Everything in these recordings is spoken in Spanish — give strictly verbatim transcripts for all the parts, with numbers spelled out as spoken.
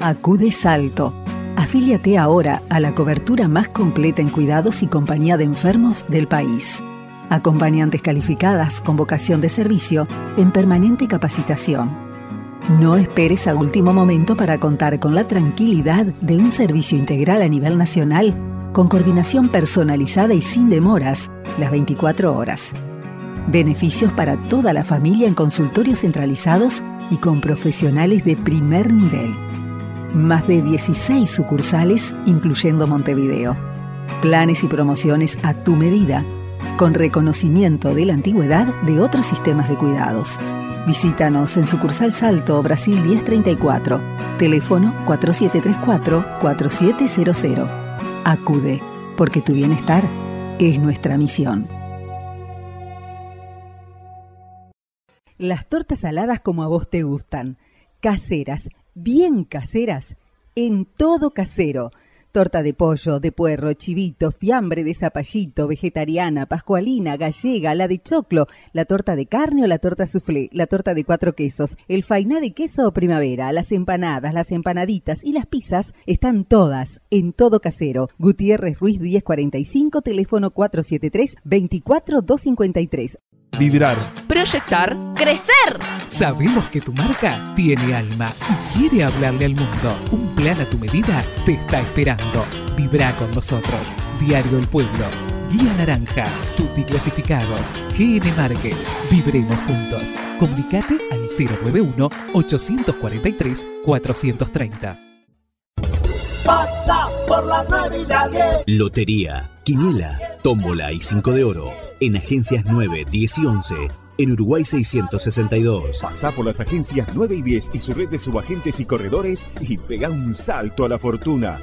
Acude Salto. Afíliate ahora a la cobertura más completa en cuidados y compañía de enfermos del país. Acompañantes calificadas con vocación de servicio en permanente capacitación. No esperes a último momento para contar con la tranquilidad de un servicio integral a nivel nacional con coordinación personalizada y sin demoras las veinticuatro horas. Beneficios para toda la familia en consultorios centralizados y con profesionales de primer nivel. Más de dieciséis sucursales, incluyendo Montevideo. Planes y promociones a tu medida, con reconocimiento de la antigüedad de otros sistemas de cuidados. Visítanos en sucursal Salto, Brasil diez treinta y cuatro. Teléfono cuatro siete tres cuatro, cuatro siete cero cero. Acude, porque tu bienestar es nuestra misión. Las tortas saladas como a vos te gustan. Caseras, bien caseras, en Todo Casero. Torta de pollo, de puerro, chivito, fiambre de zapallito, vegetariana, pascualina, gallega, la de choclo, la torta de carne o la torta soufflé, la torta de cuatro quesos, el fainá de queso o primavera, las empanadas, las empanaditas y las pizzas están todas en Todo Casero. Gutiérrez Ruiz diez cuarenta y cinco, teléfono cuatro siete tres, veinticuatro doscientos cincuenta y tres. Vibrar. Proyectar. Crecer. Sabemos que tu marca tiene alma y quiere hablarle al mundo. Un plan a tu medida te está esperando. Vibra con nosotros. Diario El Pueblo. Guía Naranja. Tutti Clasificados. G N Market. Vibremos juntos. Comunicate al cero nueve uno, ocho cuatro tres, cuatro tres cero. Pasa por la nueve y la diez. Lotería, quiniela, tómbola y cinco de oro. En agencias nueve, diez y once. En Uruguay seiscientos sesenta y dos. Pasá por las agencias nueve y diez y su red de subagentes y corredores y pega un salto a la fortuna.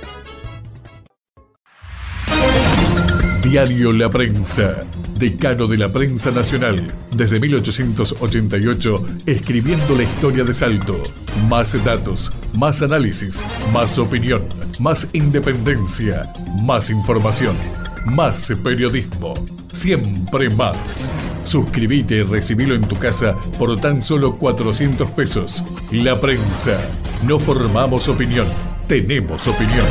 Diario La Prensa, decano de la prensa nacional, desde mil ochocientos ochenta y ocho, escribiendo la historia de Salto. Más datos, más análisis, más opinión, más independencia, más información, más periodismo, siempre más. Suscríbete y recibilo en tu casa por tan solo cuatrocientos pesos. La Prensa, no formamos opinión, tenemos opinión.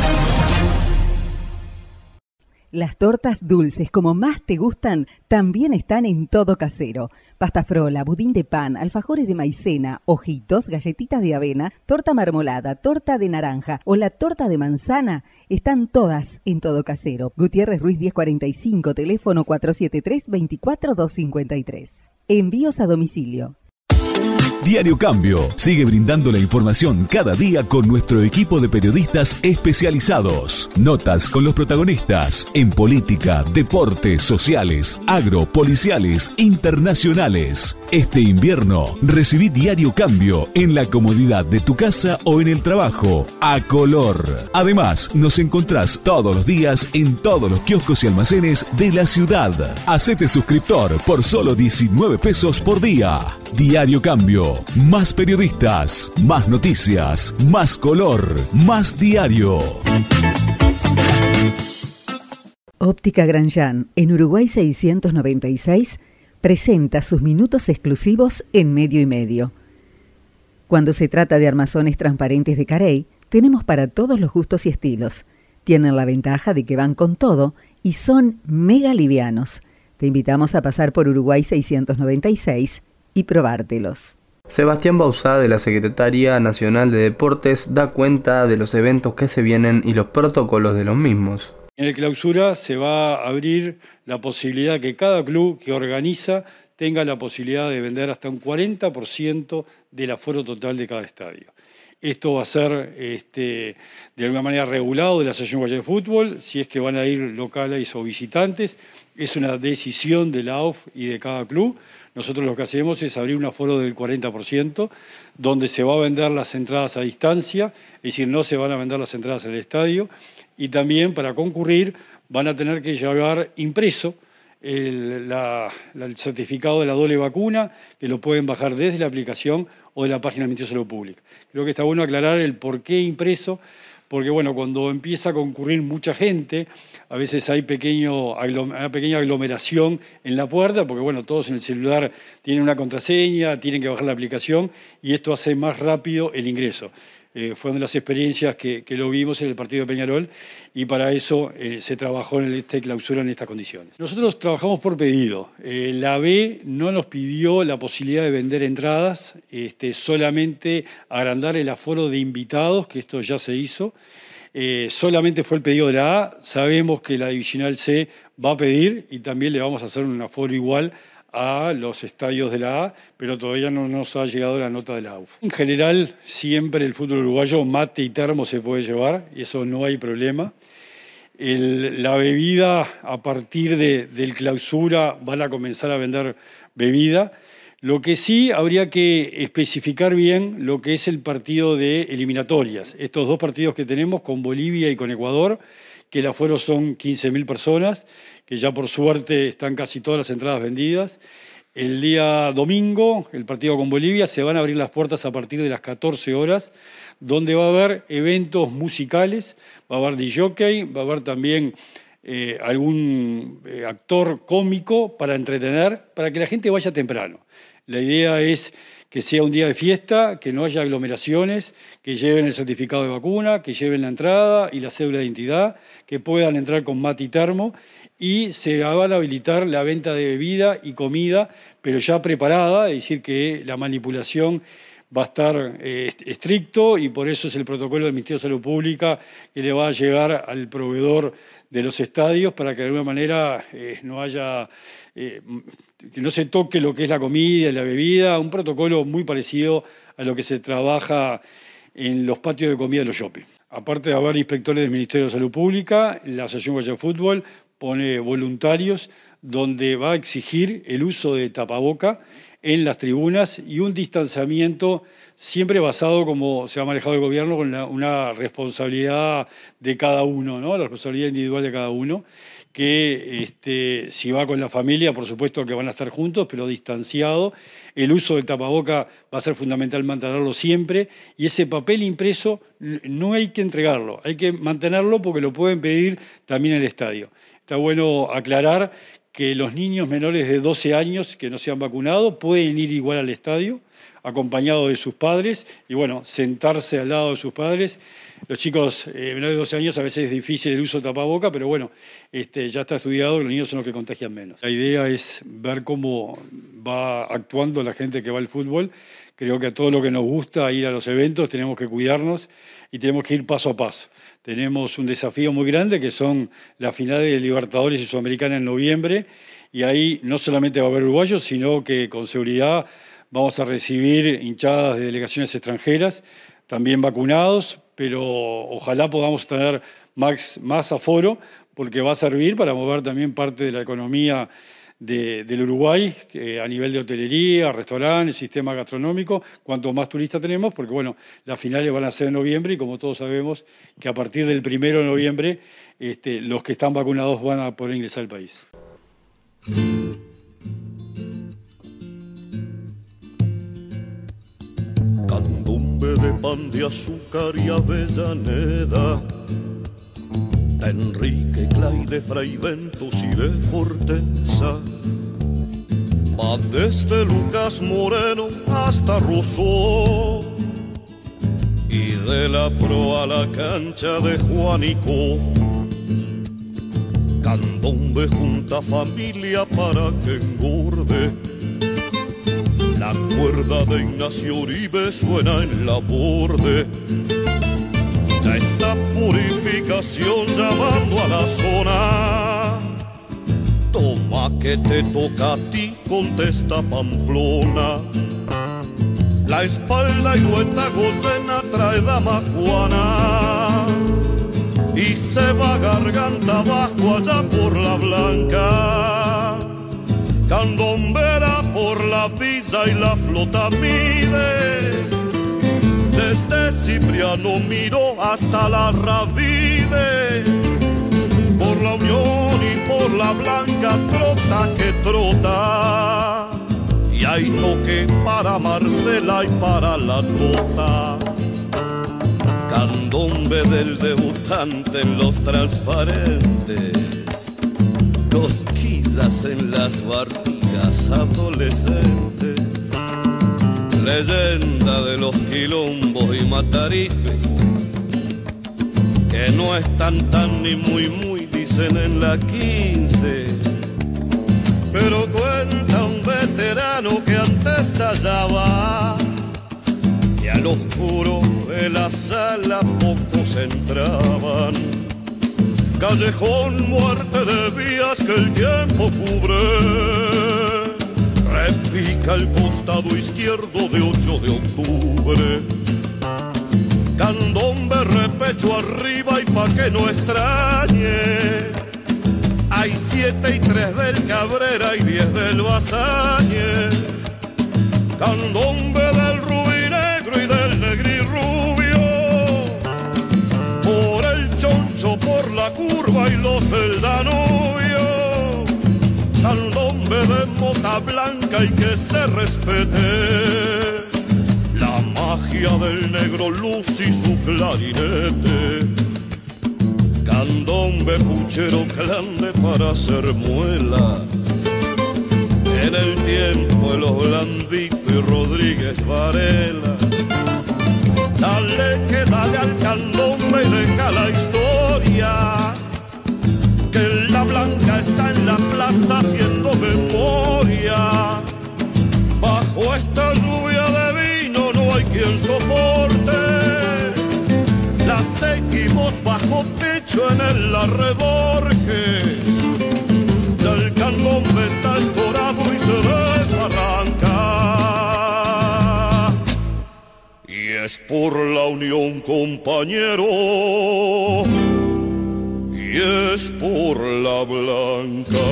Las tortas dulces como más te gustan también están en Todo Casero. Pasta frola, budín de pan, alfajores de maicena, ojitos, galletitas de avena, torta marmolada, torta de naranja o la torta de manzana están todas en Todo Casero. Gutiérrez Ruiz diez cuarenta y cinco, teléfono cuatro siete tres, veinticuatro doscientos cincuenta y tres. Envíos a domicilio. Diario Cambio sigue brindando la información cada día con nuestro equipo de periodistas especializados. Notas con los protagonistas en política, deportes, sociales, agro, policiales, internacionales. Este invierno recibí Diario Cambio en la comodidad de tu casa o en el trabajo, a color. Además, nos encontrás todos los días en todos los kioscos y almacenes de la ciudad. Hacete suscriptor por solo diecinueve pesos por día. Diario Cambio. Más periodistas, más noticias, más color, más diario. Óptica Granjan, en Uruguay seiscientos noventa y seis, presenta sus minutos exclusivos en medio y medio. Cuando se trata de armazones transparentes de Carey, tenemos para todos los gustos y estilos. Tienen la ventaja de que van con todo y son mega livianos. Te invitamos a pasar por Uruguay seiscientos noventa y seis y probártelos. Sebastián Bauzá, de la Secretaría Nacional de Deportes, da cuenta de los eventos que se vienen y los protocolos de los mismos. En el clausura se va a abrir la posibilidad que cada club que organiza tenga la posibilidad de vender hasta un cuarenta por ciento del aforo total de cada estadio. Esto va a ser este, de alguna manera regulado de la Asociación Uruguaya de Fútbol, si es que van a ir locales o visitantes. Es una decisión de la A U F y de cada club. Nosotros lo que hacemos es abrir un aforo del cuarenta por ciento, donde se va a vender las entradas a distancia, es decir, no se van a vender las entradas en el estadio, y también para concurrir van a tener que llevar impreso el, la, el certificado de la doble vacuna, que lo pueden bajar desde la aplicación o de la página del Ministerio de Salud Pública. Creo que está bueno aclarar el por qué impreso, porque bueno, cuando empieza a concurrir mucha gente, a veces hay pequeño, una pequeña aglomeración en la puerta, porque bueno, todos en el celular tienen una contraseña, tienen que bajar la aplicación y esto hace más rápido el ingreso. Eh, fue una de las experiencias que, que lo vimos en el partido de Peñarol y para eso eh, se trabajó en esta clausura en estas condiciones. Nosotros trabajamos por pedido. Eh, la B no nos pidió la posibilidad de vender entradas, este, solamente agrandar el aforo de invitados, que esto ya se hizo. Eh, solamente fue el pedido de la A. Sabemos que la Divisional C va a pedir y también le vamos a hacer un aforo igual a los estadios de la A, pero todavía no nos ha llegado la nota de la A U F. En general, siempre el fútbol uruguayo, mate y termo se puede llevar, y eso no hay problema. El, la bebida, a partir de, del clausura, van a comenzar a vender bebida. Lo que sí habría que especificar bien lo que es el partido de eliminatorias. Estos dos partidos que tenemos con Bolivia y con Ecuador, que el aforo son quince mil personas, que ya por suerte están casi todas las entradas vendidas. El día domingo, el partido con Bolivia, se van a abrir las puertas a partir de las catorce horas, donde va a haber eventos musicales, va a haber D J, va a haber también eh, algún eh, actor cómico para entretener, para que la gente vaya temprano. La idea es que sea un día de fiesta, que no haya aglomeraciones, que lleven el certificado de vacuna, que lleven la entrada y la cédula de identidad, que puedan entrar con mate y termo, y se va a habilitar la venta de bebida y comida, pero ya preparada, es decir, que la manipulación va a estar eh, estricto y por eso es el protocolo del Ministerio de Salud Pública que le va a llegar al proveedor de los estadios para que de alguna manera eh, no haya, eh, que no se toque lo que es la comida y la bebida, un protocolo muy parecido a lo que se trabaja en los patios de comida de los shopping. Aparte de haber inspectores del Ministerio de Salud Pública, la Asociación Uruguaya de Fútbol pone voluntarios donde va a exigir el uso de tapaboca en las tribunas y un distanciamiento siempre basado, como se ha manejado el gobierno, con la, una responsabilidad de cada uno, ¿no? La responsabilidad individual de cada uno, que este, si va con la familia, por supuesto que van a estar juntos, pero distanciado. El uso del tapaboca va a ser fundamental mantenerlo siempre y ese papel impreso no hay que entregarlo, hay que mantenerlo porque lo pueden pedir también en el estadio. Está bueno aclarar que los niños menores de doce años que no se han vacunado pueden ir igual al estadio, acompañados de sus padres, y bueno, sentarse al lado de sus padres. Los chicos eh, menores de doce años a veces es difícil el uso de tapaboca, pero bueno, este, ya está estudiado que los niños son los que contagian menos. La idea es ver cómo va actuando la gente que va al fútbol. Creo que a todo lo que nos gusta ir a los eventos tenemos que cuidarnos y tenemos que ir paso a paso. Tenemos un desafío muy grande que son las finales de Libertadores y Sudamericana en noviembre y ahí no solamente va a haber uruguayos, sino que con seguridad vamos a recibir hinchadas de delegaciones extranjeras, también vacunados, pero ojalá podamos tener más, más aforo porque va a servir para mover también parte de la economía De, del Uruguay eh, a nivel de hotelería, restaurantes, sistema gastronómico, cuanto más turistas tenemos, porque bueno, las finales van a ser en noviembre y como todos sabemos que a partir del primero de noviembre este, los que están vacunados van a poder ingresar al país. Candombe de pan de azúcar y Avellaneda, de Enrique Clay, de Fray Ventos y de Forteza, va desde Lucas Moreno hasta Rousseau y de la proa a la cancha de Juanico. Candombe junta familia para que engorde, la cuerda de Ignacio Uribe suena en la borde. Ya está purificación llamando a la zona. Toma que te toca a ti, contesta Pamplona. La espalda y lueta gocena trae dama Juana y se va garganta abajo allá por la Blanca. Candombera por la visa y la flota mide, desde Cipriano Miró hasta la Ravide, por la Unión y por la Blanca trota que trota, y hay toque para Marcela y para la Tota. Candombe del debutante en los transparentes, cosquillas en las barrigas adolescentes, leyenda de los quilombos y matarifes, que no están tan ni muy muy, dicen en la quince. Pero cuenta un veterano que antes tallaba que al oscuro de la sala pocos entraban. Callejón, muerte de vías que el tiempo cubre, repica el costado izquierdo de ocho de octubre. Candombe, repecho arriba y pa' que no extrañe, hay siete y tres del Cabrera y diez del Basáñez. Candombe del rubí negro y del negri rubio, por el Choncho, por la curva y los del Danubio. Candombe de mota blanca y que se respete la magia del negro luz y su clarinete. Candombe, puchero, clande para hacer muela. En el tiempo de los Blandito y Rodríguez Varela. Dale que dale al candombe y deja la historia, que la blanca está en la plaza haciendo memoria. Bajo esta lluvia de vino no hay quien soporte, la seguimos bajo techo en el Arreborges. El candombe está escorado y se desbarranca, y es por la unión, compañero, y es por la blanca.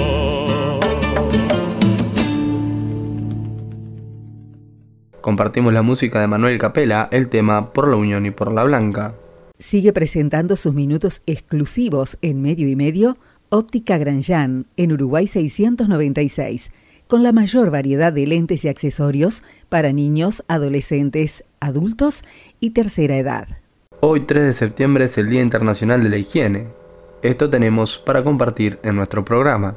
Compartimos la música de Manuel Capela, el tema Por la Unión y por la Blanca. Sigue presentando sus minutos exclusivos en Medio y Medio Óptica Granjan, en Uruguay seiscientos noventa y seis, con la mayor variedad de lentes y accesorios para niños, adolescentes, adultos y tercera edad. Hoy tres de septiembre es el Día Internacional de la Higiene. Esto tenemos para compartir en nuestro programa.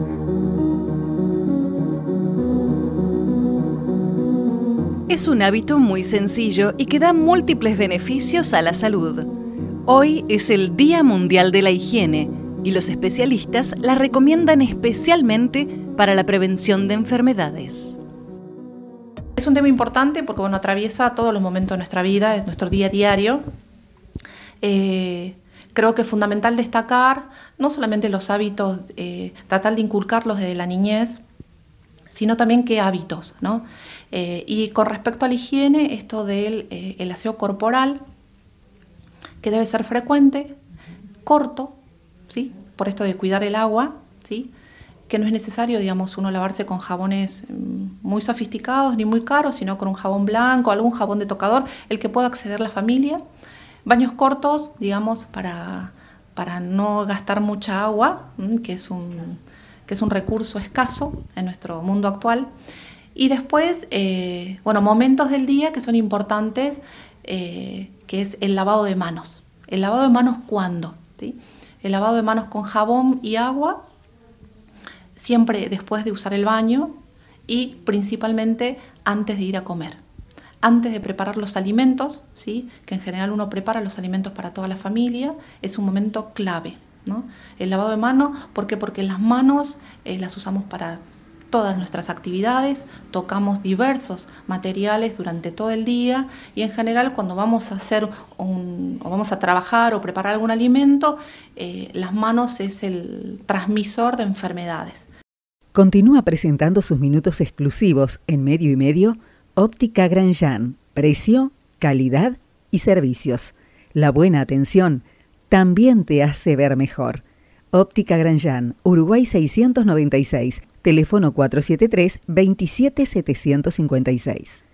Es un hábito muy sencillo y que da múltiples beneficios a la salud. Hoy es el Día Mundial de la Higiene y los especialistas la recomiendan especialmente para la prevención de enfermedades. Es un tema importante porque bueno, atraviesa todos los momentos de nuestra vida, es nuestro día a diario. Eh, creo que es fundamental destacar no solamente los hábitos, eh, tratar de inculcarlos desde la niñez, sino también qué hábitos, ¿no? Eh, y con respecto a la higiene, esto del eh, el aseo corporal, que debe ser frecuente, corto, ¿sí? Por esto de cuidar el agua, ¿sí? Que no es necesario, digamos, uno lavarse con jabones muy sofisticados ni muy caros, sino con un jabón blanco, algún jabón de tocador, el que pueda acceder la familia. Baños cortos, digamos, para, para no gastar mucha agua, que es un, que es un recurso escaso en nuestro mundo actual. Y después, eh, bueno, momentos del día que son importantes, eh, que es el lavado de manos. ¿El lavado de manos cuándo? ¿Sí? El lavado de manos con jabón y agua, siempre después de usar el baño y principalmente antes de ir a comer. Antes de preparar los alimentos, ¿sí? Que en general uno prepara los alimentos para toda la familia, es un momento clave, ¿no? El lavado de manos, ¿por qué? Porque las manos eh, las usamos para todas nuestras actividades, tocamos diversos materiales durante todo el día y en general cuando vamos a hacer un, o vamos a trabajar o preparar algún alimento, eh, las manos es el transmisor de enfermedades. Continúa presentando sus minutos exclusivos en Medio y Medio Óptica Granjan, precio, calidad y servicios. La buena atención también te hace ver mejor. Óptica Granjan, Uruguay seiscientos noventa y seis, teléfono cuatro siete tres, veintisiete setecientos cincuenta y seis.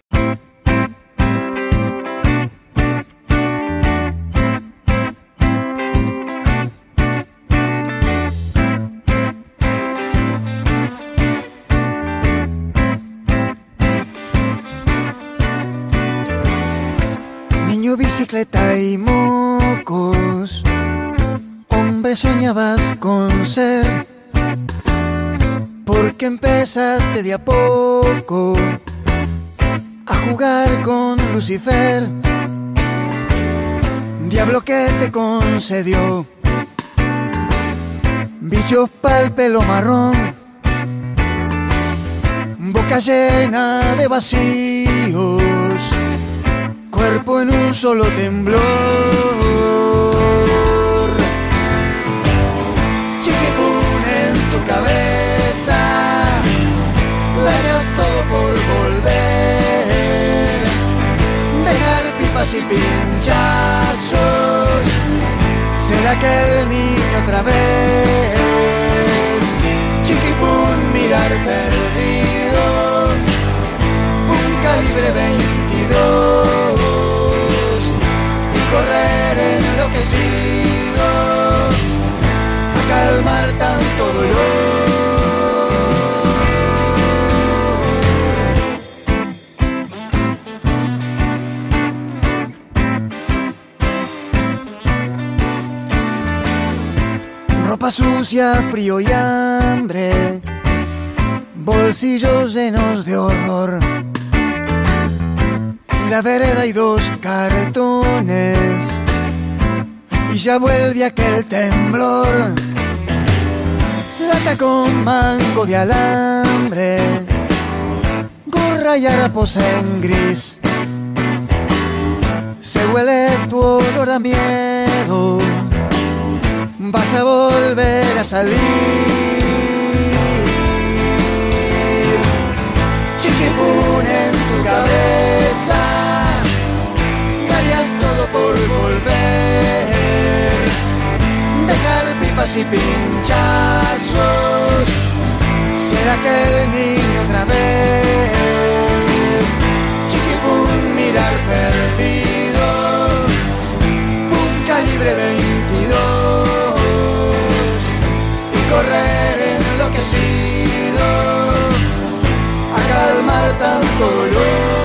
Niño, bicicleta y mocos, hombre, soñabas con ser, porque empezaste de a poco jugar con Lucifer, diablo que te concedió bichos pa'l pelo marrón, boca llena de vacíos, cuerpo en un solo temblor. Chiquipún en tu cabeza, darías todo por volver, dejar pipas y pinchazos, será que el niño otra vez. Chiquipún, mirar perdido, un calibre veintidós, y correr enloquecido a calmar tanto dolor. Ropa sucia, frío y hambre, bolsillos llenos de horror, la vereda y dos cartones, y ya vuelve aquel temblor. Lata con mango de alambre, gorra y harapos en gris, se huele tu olor a miedo, vas a volver a salir. Chiquipún en tu cabeza, darías todo por volver, dejar pipas y pinchazos, será que el niño otra vez. Chiquipún, mirar perdido, un calibre veintidós, correr enloquecido a calmar tanto dolor.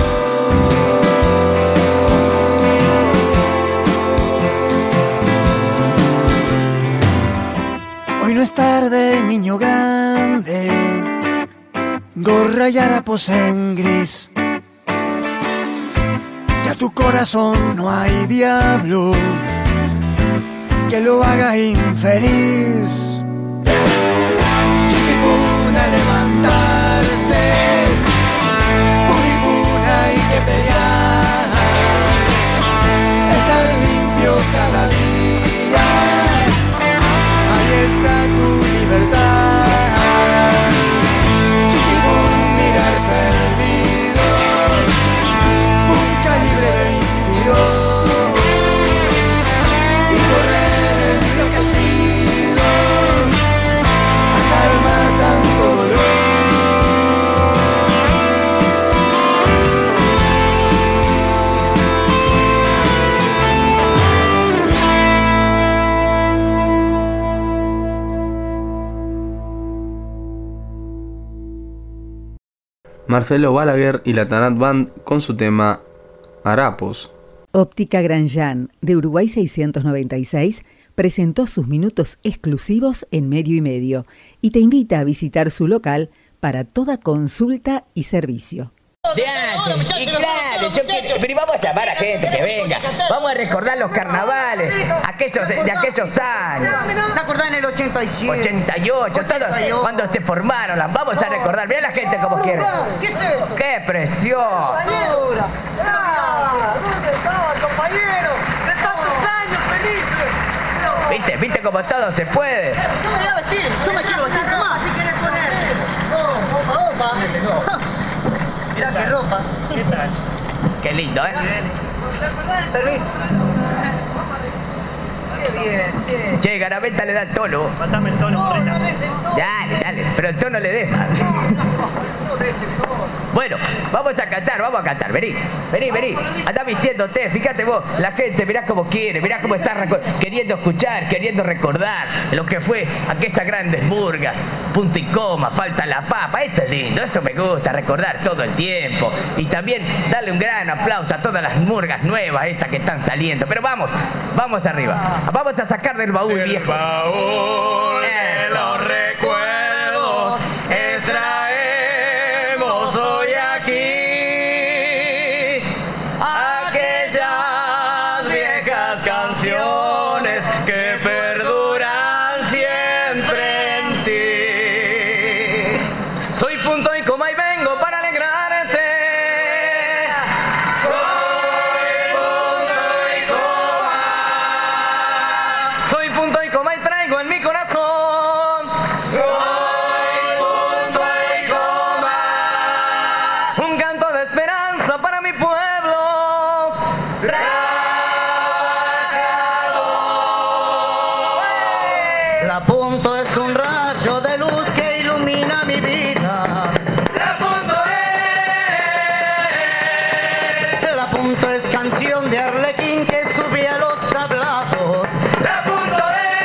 Hoy no es tarde, niño grande, gorra y harapos en gris, que a tu corazón no hay diablo que lo haga infeliz. Chiquipún a levantarse, puripún hay que pelear, estar limpio cada día, ahí está tu libertad. Chiquipún, mirar perdido, un calibre veintidós, y correr enloquecido a calmar tanto dolor. Marcelo Balaguer y la Tanat Band con su tema Harapos. Óptica Granjan, de Uruguay seiscientos noventa y seis, presentó sus minutos exclusivos en Medio y Medio y te invita a visitar su local para toda consulta y servicio. De antes, y claro, yo quiero, pero vamos a llamar a gente que venga, vamos a recordar los carnavales, aquellos de, de aquellos años. ¿Te acordás en el ochenta y siete? ochenta y ocho, todos, cuando se formaron, las vamos a recordar, mirá la gente como quiere. ¿Qué es eso? ¡Qué presión! ¡Compañero! ¿Dónde estaba, compañero? ¡De tantos años felices! ¿Viste? ¿Viste cómo todo se puede? Yo me voy a vestir, yo me quiero vestir nomás, si querés ponerte. No, opa, opa. Mirá qué ropa. ¿Qué tal? Qué lindo, ¿eh? Permiso. Qué bien, che. Che, Garaventa le da el tono. Matame el tono, no, no des el tono. Dale, dale, pero el tono le deja. No des el tono. Bueno, vamos a cantar, vamos a cantar, vení, vení, vení, andá vistiéndote, fíjate vos, la gente, mirá cómo quiere, mirá cómo está queriendo escuchar, queriendo recordar lo que fue aquellas grandes murgas, punto y coma, falta la papa, esto es lindo, eso me gusta, recordar todo el tiempo, y también darle un gran aplauso a todas las murgas nuevas, estas que están saliendo, pero vamos, vamos arriba, vamos a sacar del baúl el viejo. Baúl de los recuerdos extraemos hoy aquí punto es canción de Arlequín que sube a los tablados. La punto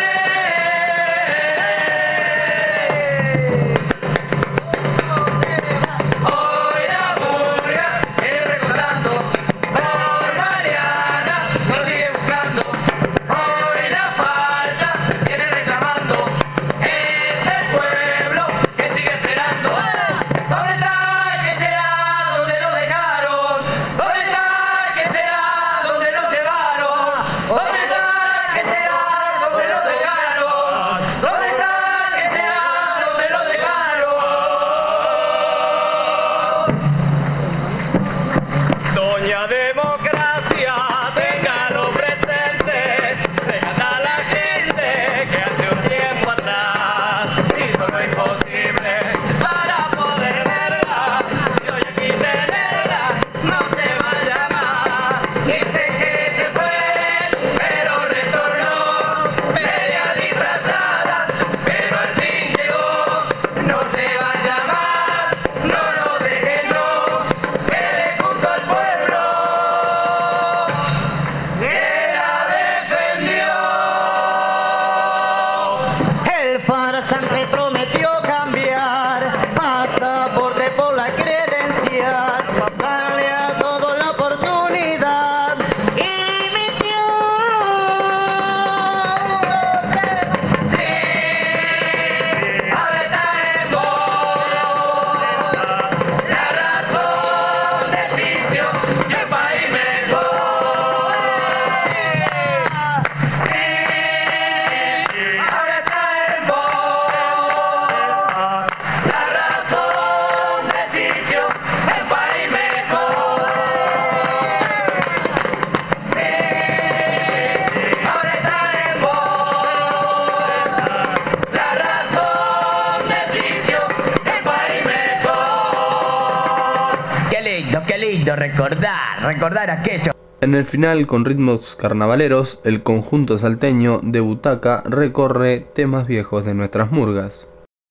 recordar, recordar aquello. En el final, con ritmos carnavaleros, el conjunto salteño de Butaca recorre temas viejos de nuestras murgas.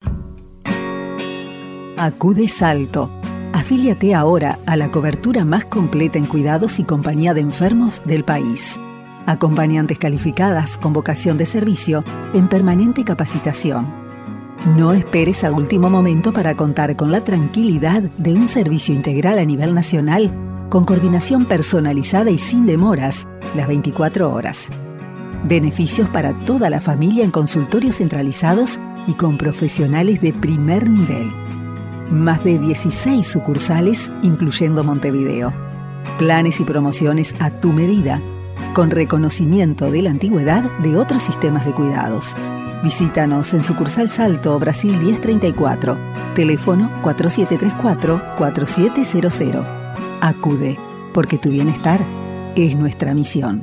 Acude Salto. Afíliate ahora a la cobertura más completa en cuidados y compañía de enfermos del país. Acompañantes calificadas con vocación de servicio en permanente capacitación. No esperes a último momento para contar con la tranquilidad de un servicio integral a nivel nacional con coordinación personalizada y sin demoras, las veinticuatro horas. Beneficios para toda la familia en consultorios centralizados y con profesionales de primer nivel. Más de dieciséis sucursales, incluyendo Montevideo. Planes y promociones a tu medida, con reconocimiento de la antigüedad de otros sistemas de cuidados. Visítanos en Sucursal Salto, Brasil diez treinta y cuatro, teléfono cuatro siete tres cuatro, cuatro siete cero cero. Acude, porque tu bienestar es nuestra misión.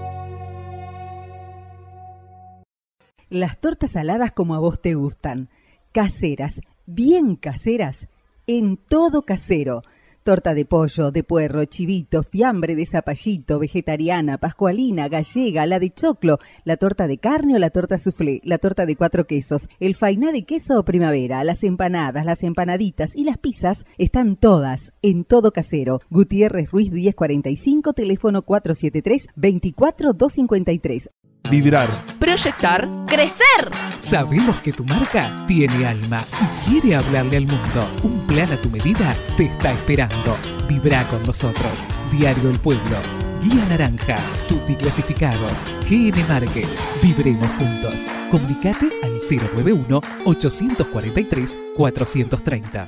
Las tortas saladas como a vos te gustan, caseras, bien caseras, en Todo Casero. Torta de pollo, de puerro, chivito, fiambre de zapallito, vegetariana, pascualina, gallega, la de choclo, la torta de carne o la torta soufflé, la torta de cuatro quesos, el fainá de queso o primavera, las empanadas, las empanaditas y las pizzas están todas en Todo Casero. Gutiérrez Ruiz diez cuarenta y cinco, teléfono cuatro siete tres, veinticuatro doscientos cincuenta y tres. Vibrar. Proyectar. Crecer. Sabemos que tu marca tiene alma y quiere hablarle al mundo. Un plan a tu medida te está esperando. Vibra con nosotros. Diario El Pueblo. Guía Naranja. Tutti Clasificados. G N Market. Vibremos juntos. Comunicate al cero nueve uno, ochocientos cuarenta y tres, cuatrocientos treinta.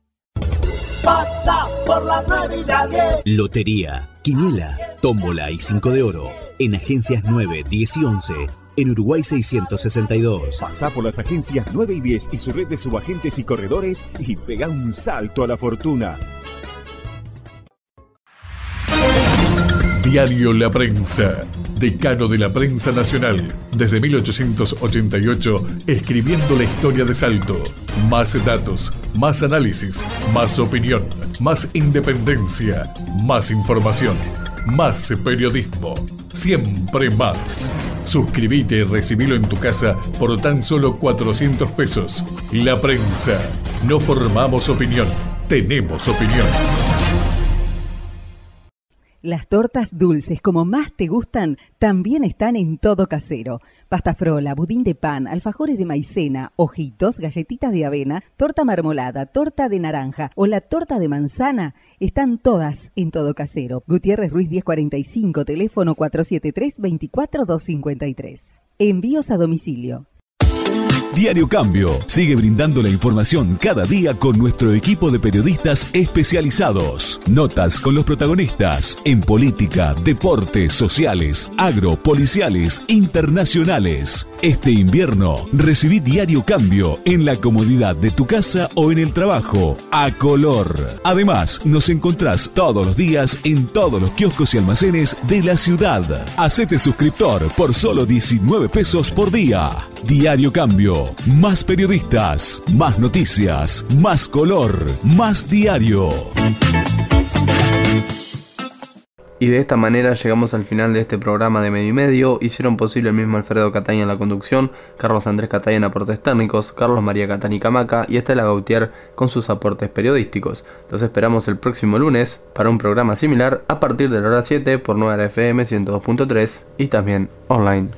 Pasa por la nueve y la diez. Lotería, quiniela, tómbola y cinco de oro. En agencias nueve, diez y once. En Uruguay seiscientos sesenta y dos. Pasá por las agencias nueve y diez y su red de subagentes y corredores y pega un salto a la fortuna. Diario La Prensa, decano de la prensa nacional, desde mil ochocientos ochenta y ocho, escribiendo la historia de Salto. Más datos, más análisis, más opinión, más independencia, más información, más periodismo, siempre más. Suscríbete y recibilo en tu casa por tan solo cuatrocientos pesos. La Prensa, no formamos opinión, tenemos opinión. Las tortas dulces, como más te gustan, también están en Todo Casero. Pasta frola, budín de pan, alfajores de maicena, ojitos, galletitas de avena, torta marmolada, torta de naranja o la torta de manzana, están todas en Todo Casero. Gutiérrez Ruiz diez cuarenta y cinco, teléfono cuatro siete tres, dos cuatro dos cinco tres. Envíos a domicilio. Diario Cambio sigue brindando la información cada día con nuestro equipo de periodistas especializados. Notas con los protagonistas en política, deportes, sociales, agro, policiales, internacionales. Este invierno recibí Diario Cambio en la comodidad de tu casa o en el trabajo, a color. Además, nos encontrás todos los días en todos los kioscos y almacenes de la ciudad. Hacete suscriptor por solo diecinueve pesos por día. Diario Cambio. Más periodistas, más noticias, más color, más diario. Y de esta manera llegamos al final de este programa de Medio y Medio. Hicieron posible el mismo Alfredo Cataña en la conducción, Carlos Andrés Cataña en aportes técnicos, Carlos María Catani Camaca y Estela Gautier con sus aportes periodísticos. Los esperamos el próximo lunes para un programa similar a partir de la hora siete por nueve F M ciento dos punto tres y también online.